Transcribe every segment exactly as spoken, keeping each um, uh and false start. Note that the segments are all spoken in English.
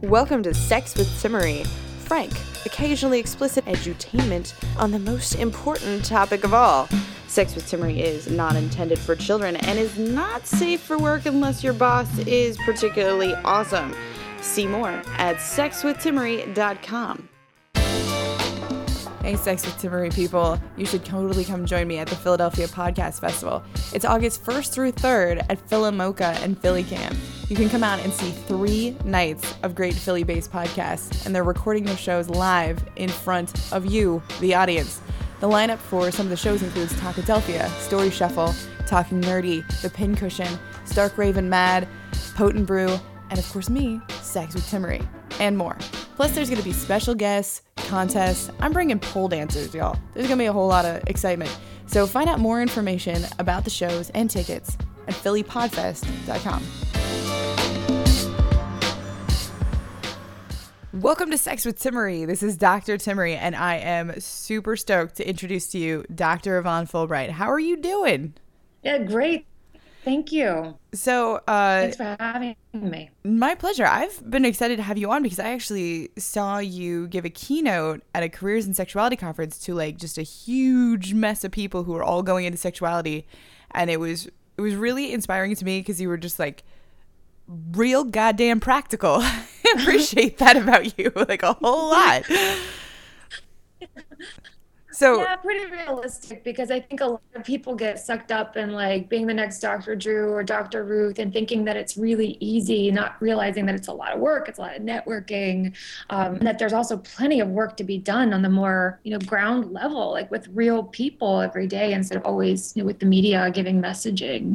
Welcome to Sex with Timmery, frank, occasionally explicit edutainment on the most important topic of all. Sex with Timmery is not intended for children and is not safe for work unless your boss is particularly awesome. See more at sex with timmery dot com. Hey, Sex with Timmery people. You should totally come join me at the Philadelphia Podcast Festival. It's August first through third at Philamocha and Philly Camp. You can come out and see three nights of great Philly-based podcasts, and they're recording their shows live in front of you, the audience. The lineup for some of the shows includes Talkadelphia, Story Shuffle, Talking Nerdy, The Pincushion, Stark Raven Mad, Potent Brew, and of course me, Sex with Timmery, and more. Plus there's going to be special guests, contests. I'm bringing pole dancers, y'all. There's going to be a whole lot of excitement. So find out more information about the shows and tickets at philly podfest dot com. Welcome to Sex with Timmery. This is Doctor Timmery, and I am super stoked to introduce to you Doctor Yvonne Fulbright. How are you doing? Yeah, great. Thank you. So, uh, thanks for having me. My pleasure. I've been excited to have you on because I actually saw you give a keynote at a careers in sexuality conference to like just a huge mess of people who are all going into sexuality, and it was it was really inspiring to me because you were just like real goddamn practical. I appreciate that about you, like a whole lot. So yeah, pretty realistic, because I think a lot of people get sucked up in like being the next Doctor Drew or Doctor Ruth and thinking that it's really easy, not realizing that it's a lot of work, it's a lot of networking, um, and that there's also plenty of work to be done on the more, you know, ground level, like with real people every day instead of always, you know, with the media giving messaging.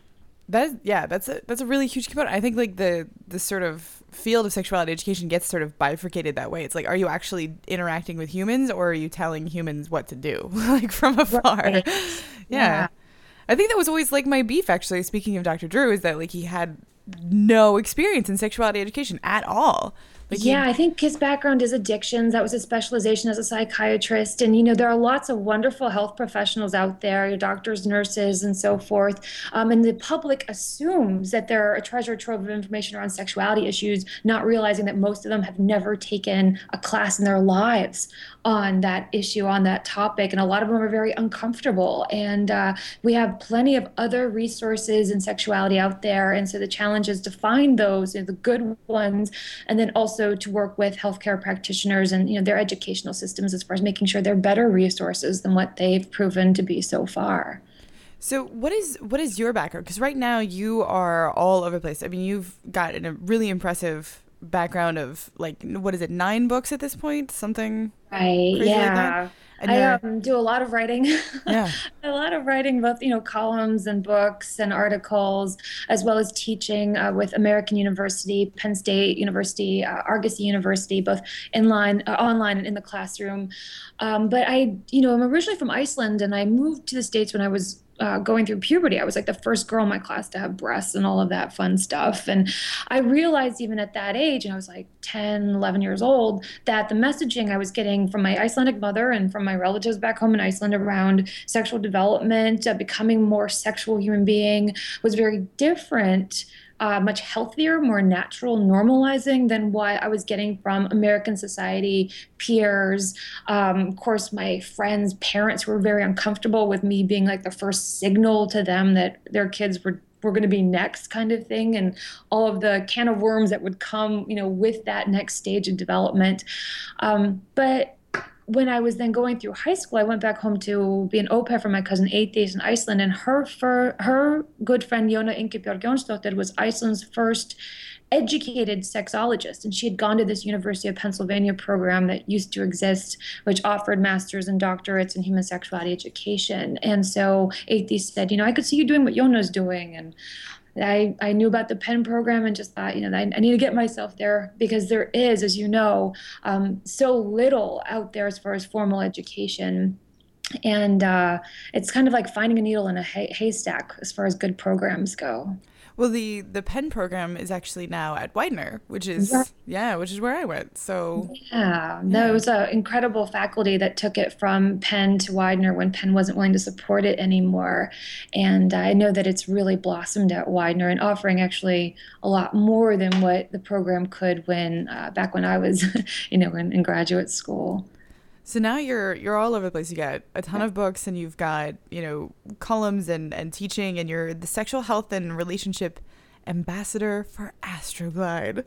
That yeah, that's a that's a really huge component. I think like the the sort of field of sexuality education gets sort of bifurcated that way. It's like, are you actually interacting with humans, or are you telling humans what to do, like from afar? Right. Yeah. yeah, I think that was always like my beef. Actually, speaking of Doctor Drew, is that like he had no experience in sexuality education at all. Like yeah, he, I think his background is addictions. That was his specialization as a psychiatrist. And, you know, there are lots of wonderful health professionals out there, your doctors, nurses, and so forth. Um, and the public assumes that they're a treasure trove of information around sexuality issues, not realizing that most of them have never taken a class in their lives on that issue, on that topic. And a lot of them are very uncomfortable. And uh, we have plenty of other resources in sexuality out there. And so the challenge is to find those, you know, the good ones, and then also to work with healthcare practitioners and, you know, their educational systems as far as making sure they're better resources than what they've proven to be so far. So what is what is your background? Because right now you are all over the place. I mean, you've got a really impressive background of like, what is it, nine books at this point? Something right? crazy Yeah. like that? And I um, do a lot of writing, yeah. a lot of writing, both, you know, columns and books and articles, as well as teaching uh, with American University, Penn State University, uh, Argosy University, both inline, uh, online and in the classroom. Um, but I, you know, I'm originally from Iceland, and I moved to the States when I was Uh, going through puberty. I was like the first girl in my class to have breasts and all of that fun stuff. And I realized even at that age, and I was like ten, eleven years old, that the messaging I was getting from my Icelandic mother and from my relatives back home in Iceland around sexual development, uh, becoming more sexual human being, was very different. Uh, much healthier, more natural, normalizing than what I was getting from American society, peers. Um, of course, my friends' parents were very uncomfortable with me being like the first signal to them that their kids were were going to be next, kind of thing, and all of the can of worms that would come, you know, with that next stage of development. Um, but when I was then going through high school, I went back home to be an au pair for my cousin Eithís in Iceland, and her for her good friend Jona Ingibjörg Jónsdóttir was Iceland's first educated sexologist, and she had gone to this University of Pennsylvania program that used to exist, which offered masters and doctorates in human sexuality education. And so Eithís said, you know, I could see you doing what Jona's doing, and I, I knew about the Penn program and just thought, you know, I, I need to get myself there, because there is, as you know, um, so little out there as far as formal education. And uh, it's kind of like finding a needle in a hay- haystack as far as good programs go. Well, the the Penn program is actually now at Widener, which is yeah, which is where I went. So Yeah, no, it yeah. was an incredible faculty that took it from Penn to Widener when Penn wasn't willing to support it anymore. And I know that it's really blossomed at Widener and offering actually a lot more than what the program could when uh, back when I was, you know, in, in graduate school. So now you're you're all over the place. You got a ton of books, and you've got, you know, columns and and teaching, and you're the sexual health and relationship ambassador for Astroglide.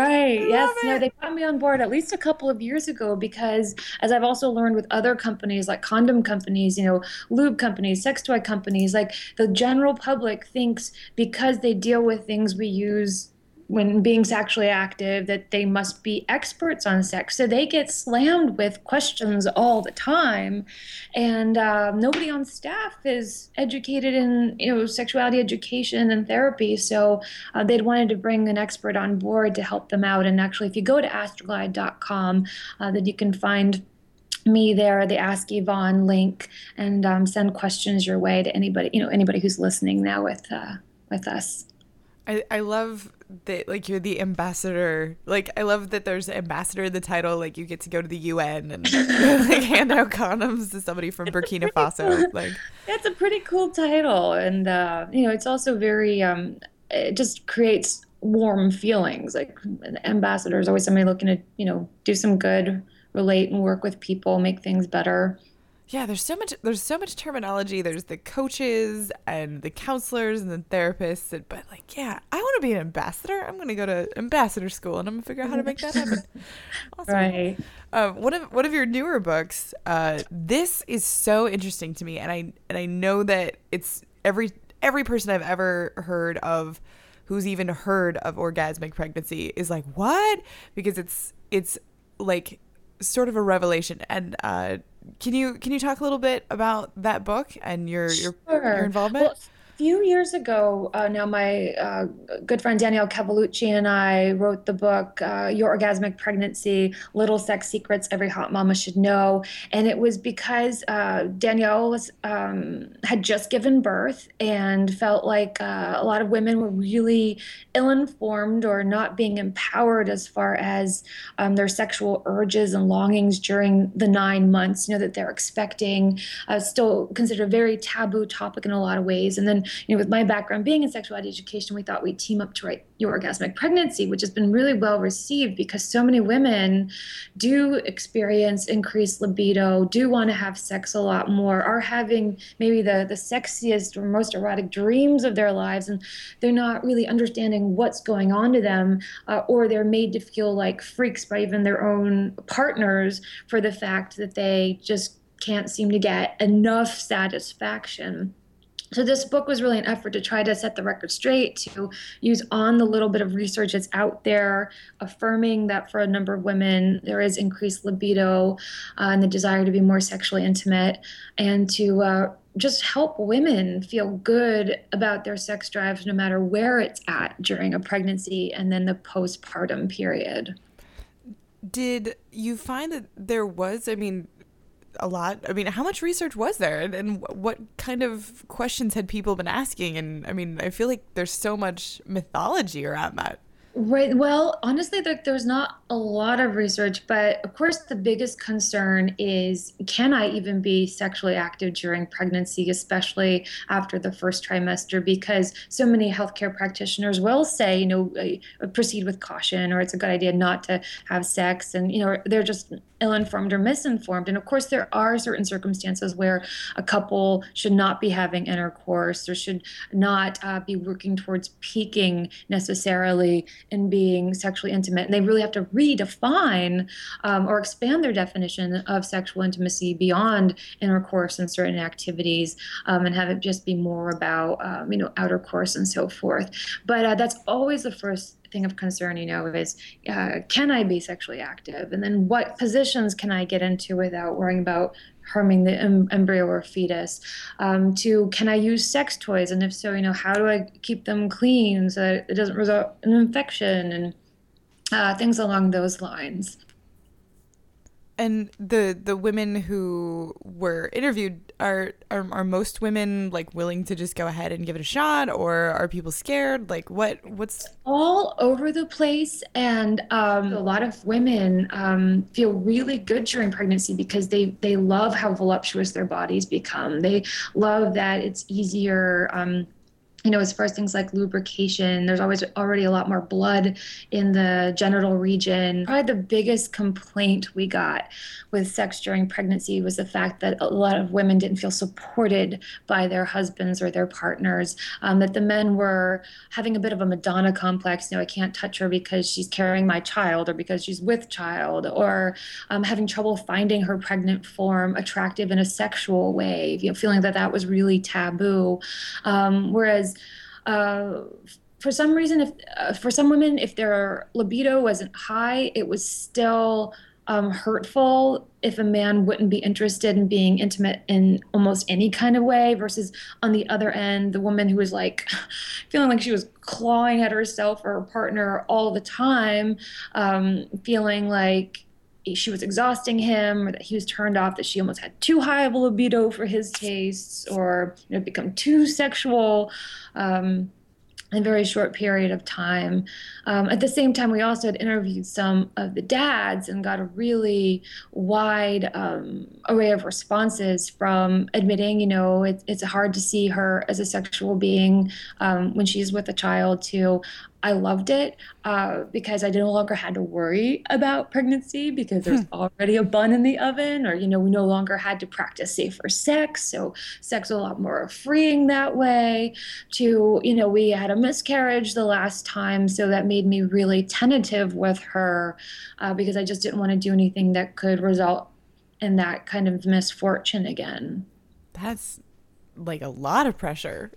I Right. love Yes. No, it. they brought me on board at least a couple of years ago because, as I've also learned with other companies like condom companies, you know, lube companies, sex toy companies, like the general public thinks because they deal with things we use when being sexually active that they must be experts on sex. So they get slammed with questions all the time, and uh, nobody on staff is educated in, you know, sexuality education and therapy. So uh, they'd wanted to bring an expert on board to help them out. And actually, if you go to astroglide dot com, uh, then you can find me there, the Ask Yvonne link, and um, send questions your way to anybody, you know, anybody who's listening now with uh, with us. I, I love that, like, you're the ambassador. Like, I love that there's ambassador in the title. Like, you get to go to the U N and like hand out condoms to somebody from Burkina Faso. Like, That's a pretty cool title, and uh, you know, it's also very. Um, it just creates warm feelings. Like an ambassador is always somebody looking to, you know, do some good, relate and work with people, make things better. yeah, there's so much. There's so much terminology. There's the coaches and the counselors and the therapists. And, but like, yeah, I want to be an ambassador. I'm gonna go to ambassador school and I'm gonna figure out how to make that happen. Awesome. Right. Uh, one of one of your newer books. Uh, this is so interesting to me, and I and I know that it's every every person I've ever heard of who's even heard of orgasmic pregnancy is like, what? Because it's it's like sort of a revelation. And uh, can you can you talk a little bit about that book and your your your Sure. involvement? Well, a few years ago, uh, now my uh, good friend Danielle Cavalucci and I wrote the book, uh, Your Orgasmic Pregnancy, Little Sex Secrets Every Hot Mama Should Know. And it was because uh, Danielle was, um, had just given birth and felt like uh, a lot of women were really ill-informed or not being empowered as far as um, their sexual urges and longings during the nine months, you know, that they're expecting, uh, still considered a very taboo topic in a lot of ways. And then, you know, with my background being in sexuality education, we thought we'd team up to write Your Orgasmic Pregnancy, which has been really well received because so many women do experience increased libido, do want to have sex a lot more, are having maybe the, the sexiest or most erotic dreams of their lives, and they're not really understanding what's going on to them, uh, or they're made to feel like freaks by even their own partners for the fact that they just can't seem to get enough satisfaction. So this book was really an effort to try to set the record straight, to use on the little bit of research that's out there, affirming that for a number of women there is increased libido uh, and the desire to be more sexually intimate, and to uh, just help women feel good about their sex drives no matter where it's at during a pregnancy and then the postpartum period. Did you find that there was, I mean, a lot? I mean, how much research was there, and, and what kind of questions had people been asking? And I mean, I feel like there's so much mythology around that. Right. Well, honestly, there, there's not a lot of research, but of course, the biggest concern is, can I even be sexually active during pregnancy, especially after the first trimester? Because so many healthcare practitioners will say, you know, uh, proceed with caution, or it's a good idea not to have sex. And, you know, they're just ill-informed or misinformed. And of course, there are certain circumstances where a couple should not be having intercourse or should not uh, be working towards peaking necessarily in being sexually intimate. And they really have to redefine um, or expand their definition of sexual intimacy beyond intercourse and certain activities, um, and have it just be more about, um, you know, outer course and so forth. But uh, that's always the first thing of concern, you know, is uh, can I be sexually active? And then what positions can I get into without worrying about harming the em- embryo or fetus? Um, to, can I use sex toys? And if so, you know, how do I keep them clean so that it doesn't result in infection, and uh, things along those lines. And the the women who were interviewed, are, are are most women like willing to just go ahead and give it a shot, or are people scared? Like what what's All over the place, and um, a lot of women um, feel really good during pregnancy because they they love how voluptuous their bodies become. They love that it's easier. Um, you know, as far as things like lubrication, there's always already a lot more blood in the genital region. Probably the biggest complaint we got with sex during pregnancy was the fact that a lot of women didn't feel supported by their husbands or their partners, um, that the men were having a bit of a Madonna complex. You know, I can't touch her because she's carrying my child or because she's with child, or um, having trouble finding her pregnant form attractive in a sexual way, you know, feeling that that was really taboo. Um, whereas uh, for some reason, if uh, for some women, if their libido wasn't high, it was still um, hurtful if a man wouldn't be interested in being intimate in almost any kind of way, versus on the other end, the woman who was like feeling like she was clawing at herself or her partner all the time, um, feeling like she was exhausting him, or that he was turned off, that she almost had too high of a libido for his tastes, or, you know, become too sexual um, in a very short period of time. Um, at the same time, we also had interviewed some of the dads and got a really wide um, array of responses, from admitting, you know, it, it's hard to see her as a sexual being um, when she's with a child, to I loved it uh, because I no longer had to worry about pregnancy because there's already a bun in the oven, or, you know, we no longer had to practice safer sex. So sex was a lot more freeing that way. To, you know, we had a miscarriage the last time, so that made me really tentative with her uh, because I just didn't want to do anything that could result in that kind of misfortune again. That's like a lot of pressure.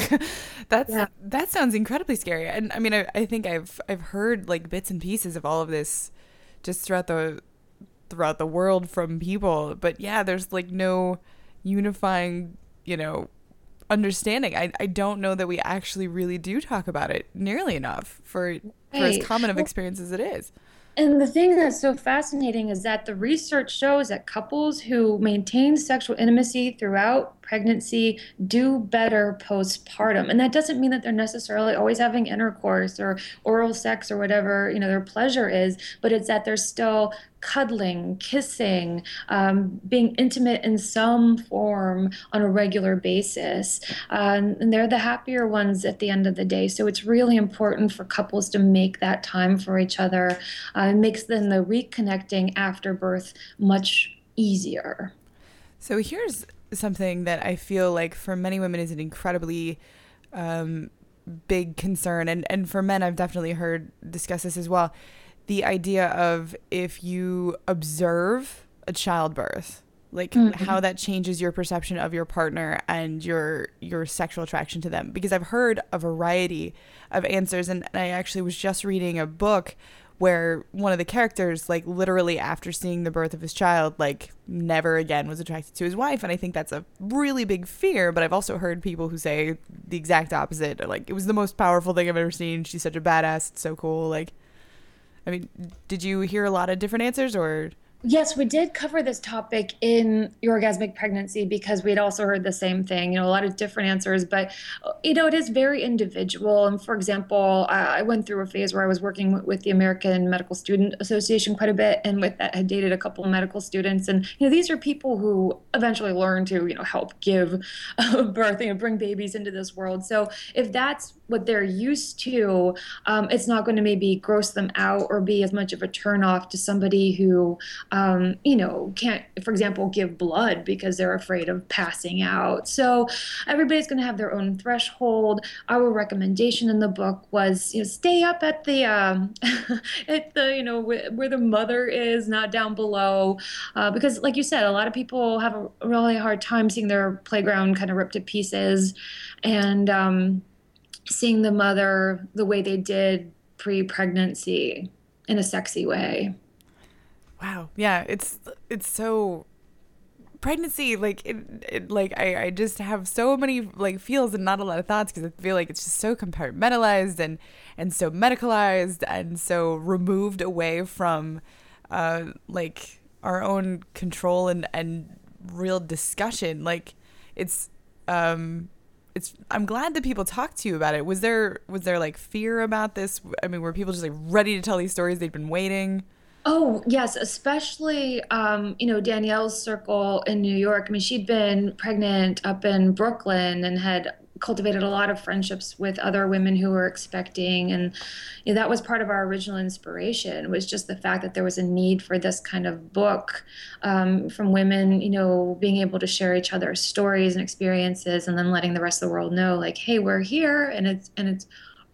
That's Yeah. That sounds incredibly scary. And I mean, I, I think I've I've heard like bits and pieces of all of this just throughout the throughout the world from people. But yeah, there's like no unifying, you know, understanding. I, I don't know that we actually really do talk about it nearly enough for for as Right. common of Well, experience as it is. And the thing that's so fascinating is that the research shows that couples who maintain sexual intimacy throughout pregnancy do better postpartum. And that doesn't mean that they're necessarily always having intercourse or oral sex or whatever, you know, their pleasure is, but it's that they're still cuddling, kissing, um, being intimate in some form on a regular basis. Um, and they're the happier ones at the end of the day. So it's really important for couples to make that time for each other. Uh, it makes then the reconnecting after birth much easier. So here's something that I feel like for many women is an incredibly um, big concern. And, and for men, I've definitely heard discuss this as well. The idea of, if you observe a childbirth, like mm-hmm. how that changes your perception of your partner and your your sexual attraction to them. Because I've heard a variety of answers. And, and I actually was just reading a book where one of the characters, like literally after seeing the birth of his child, like never again was attracted to his wife. And I think that's a really big fear. But I've also heard people who say the exact opposite. Like, it was the most powerful thing I've ever seen. She's such a badass. It's so cool. Like, I mean, did you hear a lot of different answers, or? Yes, we did cover this topic in Your Orgasmic Pregnancy because we had also heard the same thing, you know, a lot of different answers, but, you know, it is very individual. And for example, I went through a phase where I was working with the American Medical Student Association quite a bit, and with that had dated a couple of medical students. And, you know, these are people who eventually learn to, you know, help give birth, you know, bring babies into this world. So if that's what they're used to, um, it's not going to maybe gross them out or be as much of a turnoff to somebody who, um, you know, can't, for example, give blood because they're afraid of passing out. So everybody's going to have their own threshold. Our recommendation in the book was, you know, stay up at the, um, at the, you know, wh- where the mother is, not down below, uh, because, like you said, a lot of people have a really hard time seeing their playground kind of ripped to pieces, and um, seeing the mother the way they did pre-pregnancy in a sexy way. Wow. Yeah. It's, it's so pregnancy. Like it, it like I, I just have so many like feels and not a lot of thoughts, because I feel like it's just so compartmentalized and, and so medicalized and so removed away from, uh, like our own control and, and real discussion. Like it's, um, it's, I'm glad that people talked to you about it. Was there, was there like fear about this? I mean, were people just like ready to tell these stories? They'd been waiting. Oh, yes, especially, um, you know, Danielle's circle in New York. I mean, she'd been pregnant up in Brooklyn and had cultivated a lot of friendships with other women who were expecting. And you know, that was part of our original inspiration, was just the fact that there was a need for this kind of book, um, from women, you know, being able to share each other's stories and experiences, and then letting the rest of the world know, like, hey, we're here, and it's, and it's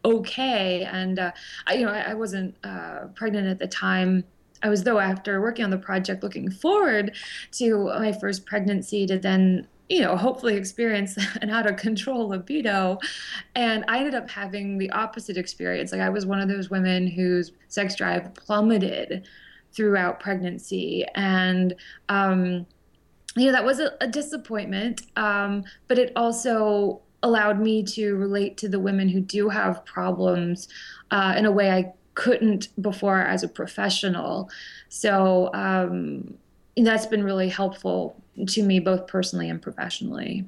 okay. And, uh, I, you know, I, I wasn't uh, pregnant at the time. I was, though, after working on the project, looking forward to my first pregnancy to then, you know, hopefully experience and how to control libido. And I ended up having the opposite experience. Like, I was one of those women whose sex drive plummeted throughout pregnancy. And, um, you know, that was a, a disappointment. Um, but it also allowed me to relate to the women who do have problems uh, in a way I couldn't before as a professional. So um, that's been really helpful to me, both personally and professionally.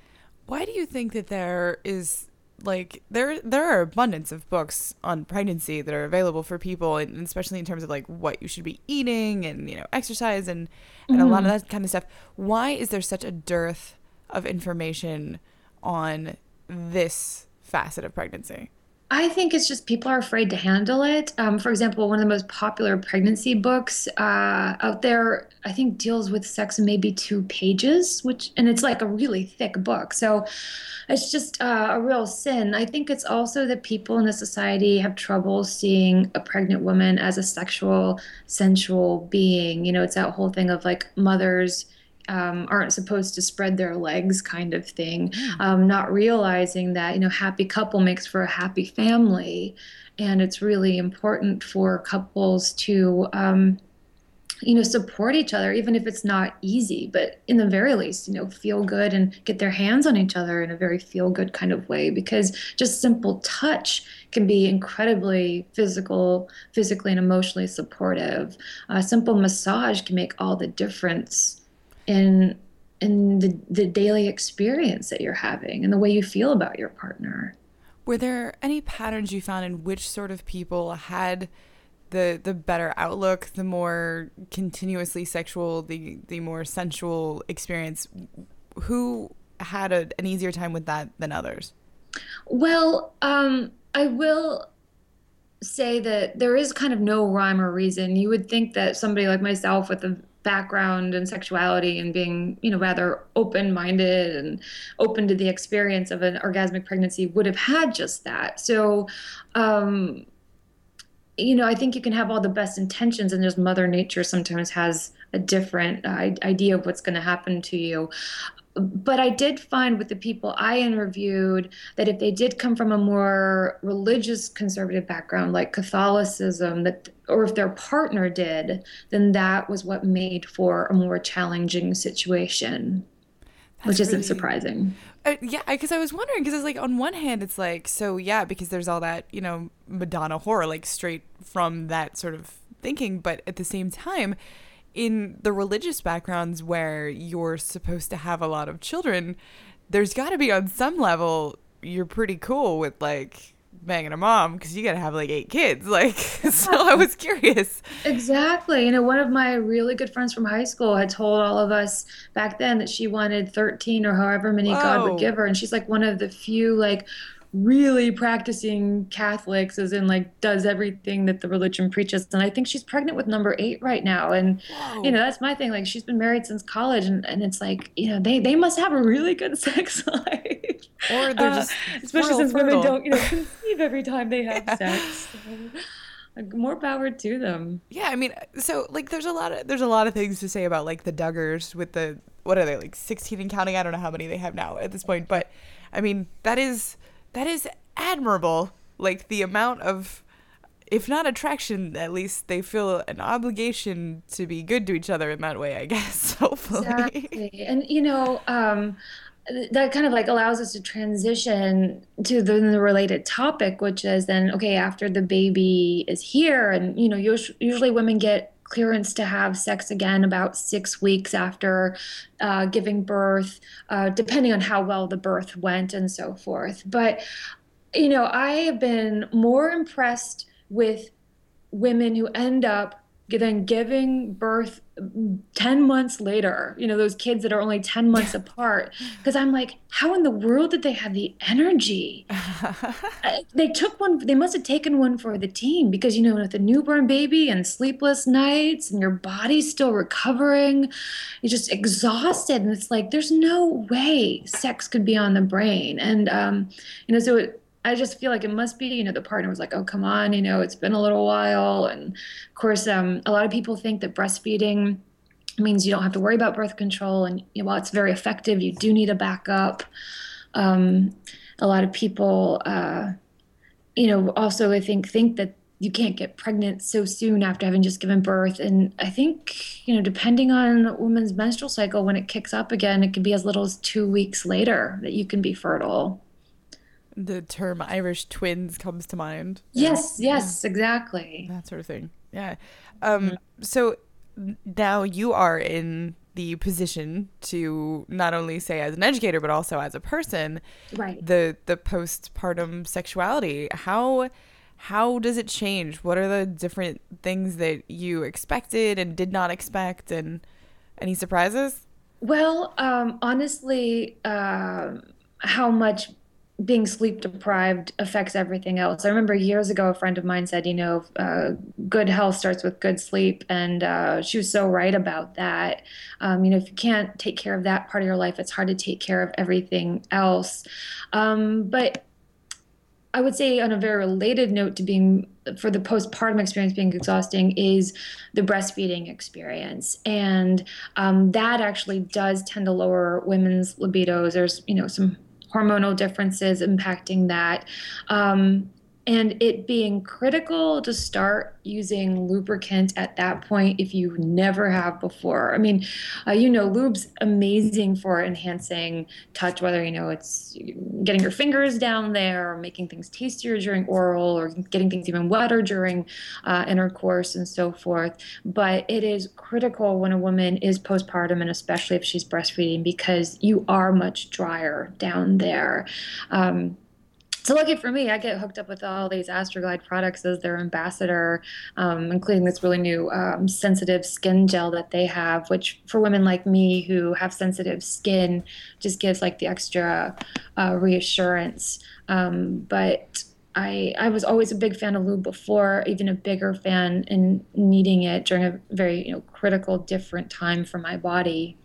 Why do you think that there is like there there are abundance of books on pregnancy that are available for people, and especially in terms of like what you should be eating and, you know, exercise and, and mm-hmm. a lot of that kind of stuff. Why is there such a dearth of information on this facet of pregnancy? I think it's just people are afraid to handle it. Um, for example, one of the most popular pregnancy books uh, out there, I think, deals with sex in maybe two pages, which, and it's like a really thick book. So it's just uh, a real sin. I think it's also that people in the society have trouble seeing a pregnant woman as a sexual, sensual being. You know, it's that whole thing of like mothers Um, aren't supposed to spread their legs kind of thing, um, not realizing that, you know, happy couple makes for a happy family. And it's really important for couples to, um, you know, support each other, even if it's not easy, but in the very least, you know, feel good and get their hands on each other in a very feel good kind of way, because just simple touch can be incredibly physical, physically and emotionally supportive. A simple massage can make all the difference in in the, the daily experience that you're having and the way you feel about your partner. Were there any patterns you found in which sort of people had the the better outlook, the more continuously sexual, the the more sensual experience? Who had a, an easier time with that than others? Well, um, I will say that there is kind of no rhyme or reason. You would think that somebody like myself with a background in sexuality and being, you know, rather open-minded and open to the experience of an orgasmic pregnancy would have had just that. So, um, you know, I think you can have all the best intentions, and just Mother Nature sometimes has a different uh, idea of what's going to happen to you. But I did find with the people I interviewed that if they did come from a more religious conservative background, like Catholicism, that, or if their partner did, then that was what made for a more challenging situation, That's which isn't really surprising. Uh, yeah, because I was wondering, because it's like, on one hand, it's like, so yeah, because there's all that, you know, Madonna horror, like straight from that sort of thinking. But at the same time, in the religious backgrounds where you're supposed to have a lot of children, there's got to be on some level you're pretty cool with like banging a mom because you got to have like eight kids. Like, so I was curious. Exactly. You know, one of my really good friends from high school had told all of us back then that she wanted thirteen or however many Whoa. God would give her. And she's like one of the few like really practicing Catholics, as in like does everything that the religion preaches. And I think she's pregnant with number eight right now. And, Whoa. You know, that's my thing. Like, she's been married since college, and, and it's like, you know, they, they must have a really good sex life. Or they're just uh, especially since fertile. Women don't, you know, conceive every time they have yeah. sex. So, like, more power to them. Yeah, I mean, so like there's a lot of there's a lot of things to say about like the Duggars with the, what are they, like sixteen and counting? I don't know how many they have now at this point, but I mean, that is That is admirable. Like, the amount of, if not attraction, at least they feel an obligation to be good to each other in that way, I guess, hopefully. Exactly. And, you know, um, that kind of like allows us to transition to the, the related topic, which is then, okay, after the baby is here, and, you know, us- usually women get clearance to have sex again about six weeks after uh, giving birth, uh, depending on how well the birth went and so forth. But, you know, I have been more impressed with women who end up then giving birth ten months later, you know, those kids that are only ten months apart. Because I'm like, how in the world did they have the energy? Uh, They took one, they must have taken one for the team because, you know, with a newborn baby and sleepless nights and your body's still recovering, you're just exhausted. And it's like, there's no way sex could be on the brain. And, um, you know, so it, I just feel like it must be, you know, the partner was like, oh, come on, you know, it's been a little while. And of course, um, a lot of people think that breastfeeding means you don't have to worry about birth control. And you know, while it's very effective, you do need a backup. Um, a lot of people, uh, you know, also I think think that you can't get pregnant so soon after having just given birth. And I think, you know, depending on a woman's menstrual cycle, when it kicks up again, it can be as little as two weeks later that you can be fertile. The term Irish twins comes to mind. Yeah. Yes, Yeah. yes, exactly. That sort of thing. Yeah. Um, so n- now you are in the position to not only say as an educator, but also as a person, Right. the the postpartum sexuality. How how does it change? What are the different things that you expected and did not expect, and any surprises? Well, um, honestly, um, how much being sleep deprived affects everything else. I remember years ago, a friend of mine said, you know, uh, good health starts with good sleep. And uh, she was so right about that. Um, you know, if you can't take care of that part of your life, it's hard to take care of everything else. Um, but I would say on a very related note to being for the postpartum experience being exhausting is the breastfeeding experience. And um, that actually does tend to lower women's libidos. There's, you know, some hormonal differences impacting that. Um, and it being critical to start using lubricant at that point if you never have before. I mean, uh, you know, lube's amazing for enhancing touch, whether, you know, it's getting your fingers down there or making things tastier during oral or getting things even wetter during uh, intercourse and so forth. But it is critical when a woman is postpartum, and especially if she's breastfeeding, because you are much drier down there. Um, so lucky for me, I get hooked up with all these Astroglide products as their ambassador, um, including this really new um, sensitive skin gel that they have, which for women like me who have sensitive skin just gives like the extra uh, reassurance. Um, but I I was always a big fan of lube before, even a bigger fan in needing it during a very, you know, critical, different time for my body.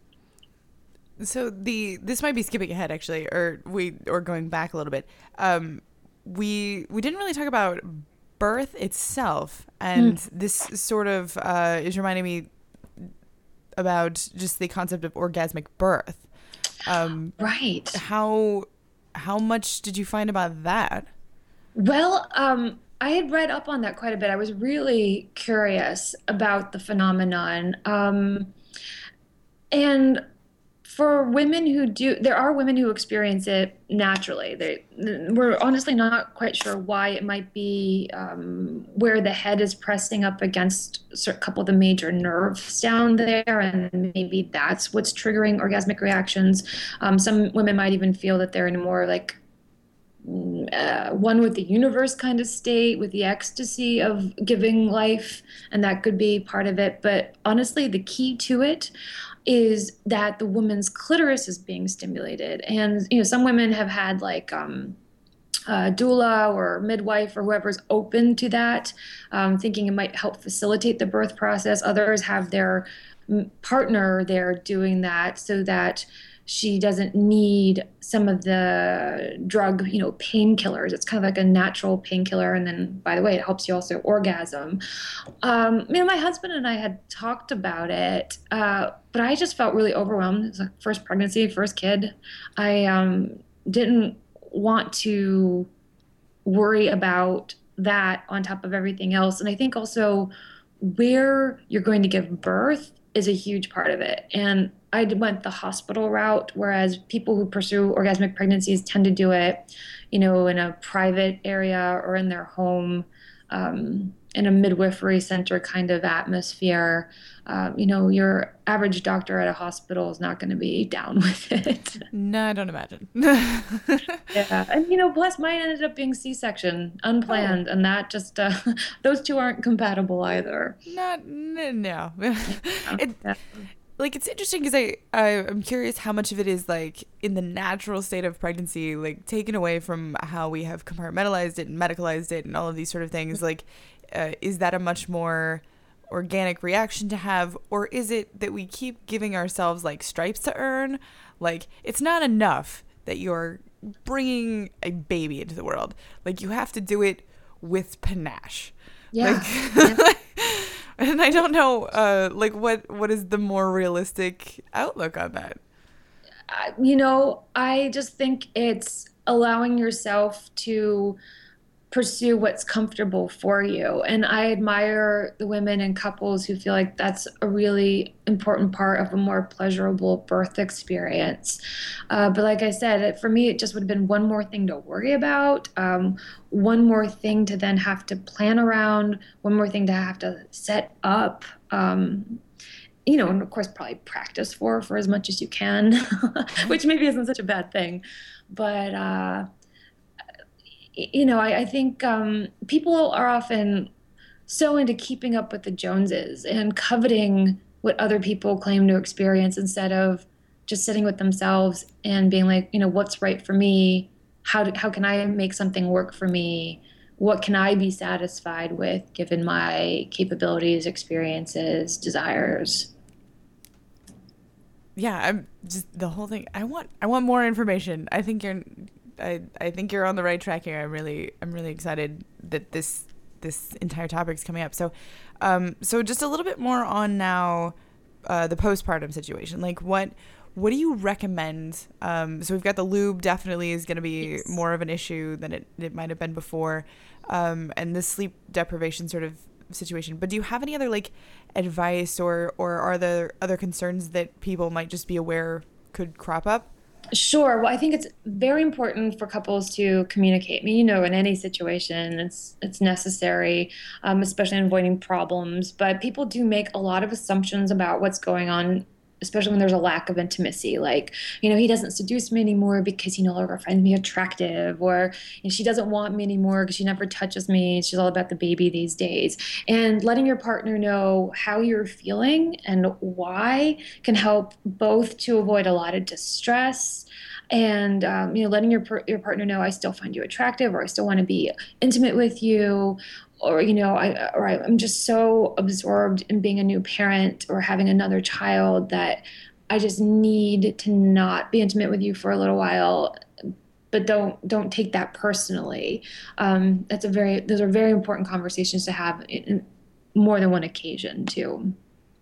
So the this might be skipping ahead actually, or we or going back a little bit. Um, we we didn't really talk about birth itself, and Mm, this sort of uh, is reminding me about just the concept of orgasmic birth. Um, right. how how much did you find about that? Well, um, I had read up on that quite a bit. I was really curious about the phenomenon. Um, and for women who do, there are women who experience it naturally. They, we're honestly not quite sure why. It might be um, where the head is pressing up against a couple of the major nerves down there, and maybe that's what's triggering orgasmic reactions. Um, some women might even feel that they're in a more like uh, one with the universe kind of state, with the ecstasy of giving life, and that could be part of it. But honestly, the key to it is that the woman's clitoris is being stimulated. And, you know, some women have had like um, uh, doula or midwife or whoever's open to that, um, thinking it might help facilitate the birth process. Others have their mm, partner there doing that so that she doesn't need some of the drug, you know, painkillers. It's kind of like a natural painkiller. And then, by the way, it helps you also orgasm. Um, you know, my husband and I had talked about it, uh, but I just felt really overwhelmed. It was like first pregnancy, first kid. I um, didn't want to worry about that on top of everything else. And I think also where you're going to give birth is a huge part of it. And I went the hospital route, whereas people who pursue orgasmic pregnancies tend to do it, you know, in a private area or in their home, um, in a midwifery center kind of atmosphere. Uh, you know, your average doctor at a hospital is not going to be down with it. No, I don't imagine. Yeah, and you know, plus mine ended up being C-section, unplanned, Oh. and that just uh, those two aren't compatible either. Not, n- no. Yeah. It, Yeah. like, it's interesting because I, I, I'm curious how much of it is, like, in the natural state of pregnancy, like, taken away from how we have compartmentalized it and medicalized it and all of these sort of things. Like, uh, is that a much more organic reaction to have, or is it that we keep giving ourselves, like, stripes to earn? Like, it's not enough that you're bringing a baby into the world. Like, you have to do it with panache. Yeah. Like, Yeah. and I don't know, uh, like, what what is the more realistic outlook on that? I- you know, I just think it's allowing yourself to pursue what's comfortable for you. And I admire the women and couples who feel like that's a really important part of a more pleasurable birth experience. Uh, but like I said, it, for me, it just would have been one more thing to worry about, um, one more thing to then have to plan around, one more thing to have to set up. Um, you know, and of course, probably practice for for as much as you can, which maybe isn't such a bad thing. But uh, you know, I, I think um, people are often so into keeping up with the Joneses and coveting what other people claim to experience instead of just sitting with themselves and being like, you know, what's right for me? How do, how can I make something work for me? What can I be satisfied with given my capabilities, experiences, desires? Yeah, I'm just the whole thing. I want I want more information. I think you're I, I think you're on the right track here. I'm really I'm really excited that this this entire topic is coming up. So um so just a little bit more on now uh, the postpartum situation. Like what what do you recommend? Um, so we've got the lube definitely is going to be Yes. more of an issue than it, it might have been before. Um, and the sleep deprivation sort of situation. But do you have any other like advice or, or are there other concerns that people might just be aware could crop up? Sure. Well, I think it's very important for couples to communicate. I mean, you know, in any situation, it's it's necessary, um, especially in avoiding problems. But people do make a lot of assumptions about what's going on, especially when there's a lack of intimacy. Like, you know, he doesn't seduce me anymore because he no longer finds me attractive, or you know, she doesn't want me anymore because she never touches me. She's all about the baby these days. And letting your partner know how you're feeling and why can help both to avoid a lot of distress. And um, you know, letting your par- your partner know I still find you attractive, or I still want to be intimate with you, or you know, I or I, I'm just so absorbed in being a new parent or having another child that I just need to not be intimate with you for a little while. But don't don't take that personally. Um, that's a very those are very important conversations to have in, in more than one occasion too.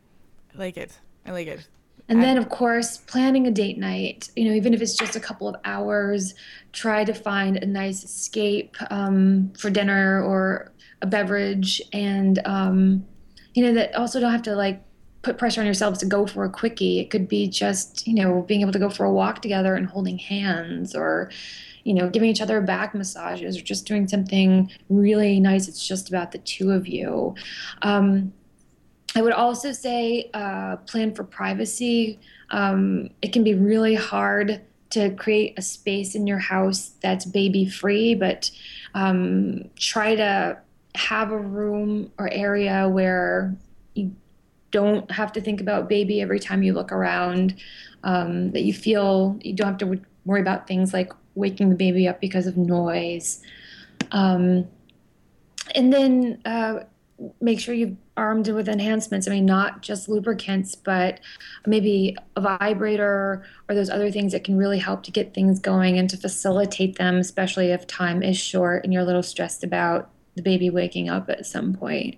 I like it. I like it. And I, then, of course, planning a date night, you know, even if it's just a couple of hours, try to find a nice escape um, for dinner or a beverage. And, um, you know, that also don't have to like put pressure on yourselves to go for a quickie. It could be just, you know, being able to go for a walk together and holding hands, or, you know, giving each other back massages, or just doing something really nice. It's just about the two of you. Um, I would also say uh, plan for privacy. Um, it can be really hard to create a space in your house that's baby free, but um, try to have a room or area where you don't have to think about baby every time you look around, um, that you feel you don't have to w- worry about things like waking the baby up because of noise. Um, and then uh, make sure you've armed with enhancements. I mean, not just lubricants, but maybe a vibrator or those other things that can really help to get things going and to facilitate them, especially if time is short and you're a little stressed about the baby waking up at some point.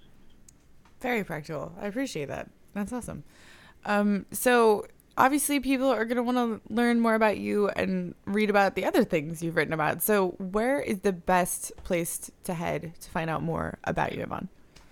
very practical. I appreciate that. That's awesome. Um, so obviously people are going to want to learn more about you and read about the other things you've written about. So where is the best place to head to find out more about you, Yvonne?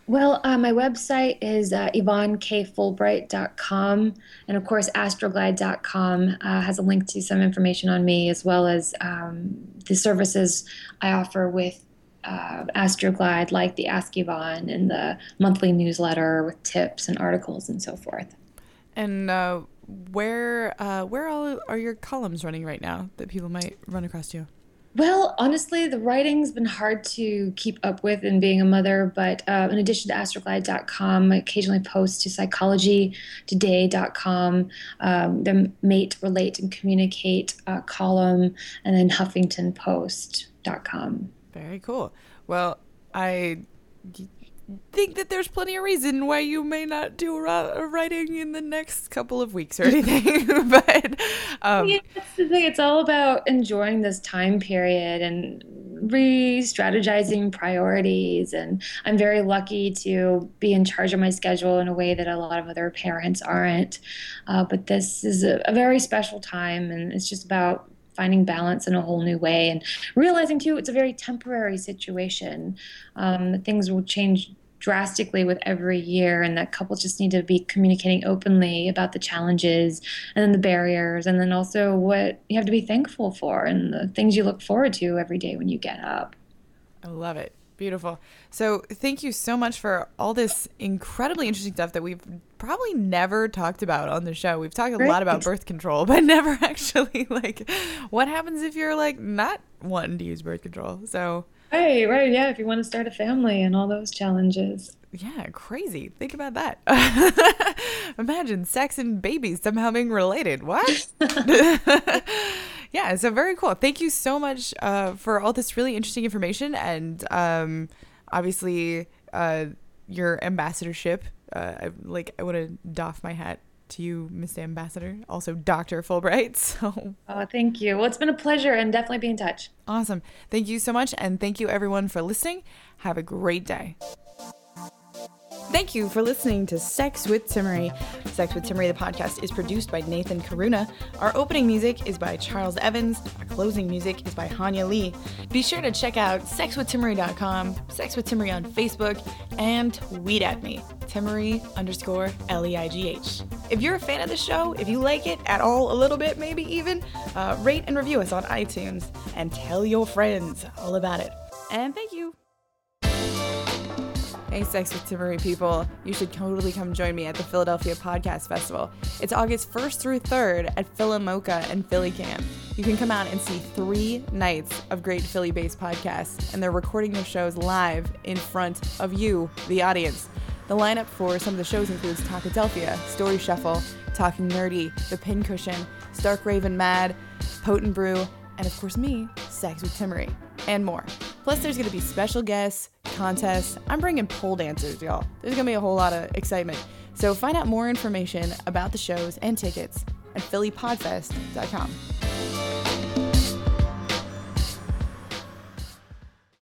Well, uh, my website is uh, yvonne k fulbright dot com. And of course, astroglide dot com uh, has a link to some information on me, as well as um, the services I offer with uh, Astroglide, like the Ask Yvonne and the monthly newsletter with tips and articles and so forth. And uh, where uh, where all are your columns running right now that people might run across you? Well, honestly, the writing's been hard to keep up with in being a mother, but uh, in addition to astroglide dot com, I occasionally post to psychology today dot com, um, the Mate, Relate, and Communicate uh, column, and then huffington post dot com. Very cool. Well, I think that there's plenty of reason why you may not do a writing in the next couple of weeks or anything. But um, yeah, that's the thing. It's all about enjoying this time period and re-strategizing priorities. And I'm very lucky to be in charge of my schedule in a way that a lot of other parents aren't. Uh, but this is a, a very special time, and it's just about finding balance in a whole new way and realizing too it's a very temporary situation. Um, that things will change drastically with every year, and that couples just need to be communicating openly about the challenges and then the barriers, and then also what you have to be thankful for and the things you look forward to every day when you get up. I love it. Beautiful. So thank you so much for all this incredibly interesting stuff that we've probably never talked about on the show. We've talked a Great. lot about birth control, but never actually like what happens if you're like not wanting to use birth control. So Right, right, yeah, if you want to start a family and all those challenges. yeah, crazy. Think about that. Imagine sex and babies somehow being related. What? Yeah, so very cool. Thank you so much uh, for all this really interesting information, and um, obviously uh, your ambassadorship. Uh, I, like I want to doff my hat to you, Miss Ambassador. Also, Doctor Fulbright. So, oh, thank you. Well, it's been a pleasure, and definitely be in touch. Awesome. Thank you so much, and thank you everyone for listening. Have a great day. Thank you for listening to Sex with Timmerie. Sex with Timmerie, the podcast, is produced by Nathan Karuna. Our opening music is by Charles Evans. Our closing music is by Hanya Lee. Be sure to check out sex with timmerie dot com, Sex with Timmerie on Facebook, and tweet at me, Timmerie underscore L E I G H. If you're a fan of the show, if you like it at all, a little bit, maybe even, uh, rate and review us on iTunes and tell your friends all about it. And thank you. Hey, Sex with Timmerie people, you should totally come join me at the Philadelphia Podcast Festival. It's August first through third at Philomoka and Philly Camp. You can come out and see three nights of great Philly-based podcasts, and they're recording their shows live in front of you, the audience. The lineup for some of the shows includes Talkadelphia, Story Shuffle, Talking Nerdy, The Pincushion, Stark Raven Mad, Potent Brew, and of course me, Sex with Timmerie, and more. Plus, there's going to be special guests, contests. I'm bringing pole dancers, y'all. There's going to be a whole lot of excitement. So find out more information about the shows and tickets at philly podfest dot com.